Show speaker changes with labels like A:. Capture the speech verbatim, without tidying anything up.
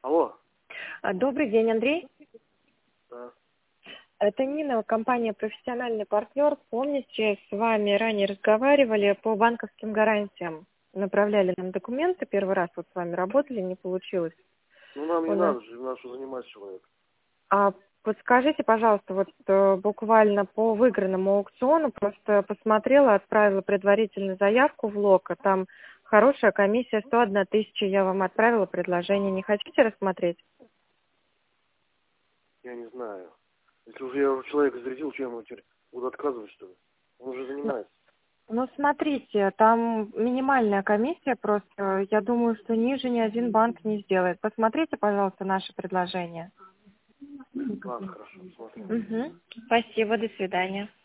A: Алло.
B: А, Добрый день, Андрей.
A: Да.
B: Это Нина, компания «Профессиональный партнер». Помните, с вами ранее разговаривали по банковским гарантиям. Направляли нам документы, первый раз вот с вами работали, не получилось.
A: Ну, нам не
B: У нас-
A: надо же, нас что занимать человек.
B: А подскажите, пожалуйста, вот э, буквально по выигранному аукциону, просто посмотрела, отправила предварительную заявку в ЛОКО, там хорошая комиссия, сто одна тысяча, я вам отправила предложение. Не хотите рассмотреть?
A: Я не знаю. Если уже я человека зарядил, что я ему теперь буду отказывать, что ли? Он уже занимается.
B: Ну, смотрите, там минимальная комиссия просто. Я думаю, что ниже ни один банк не сделает. Посмотрите, пожалуйста, наше предложение.
A: Ладно, хорошо, смотрим.
B: Угу. Спасибо, до свидания.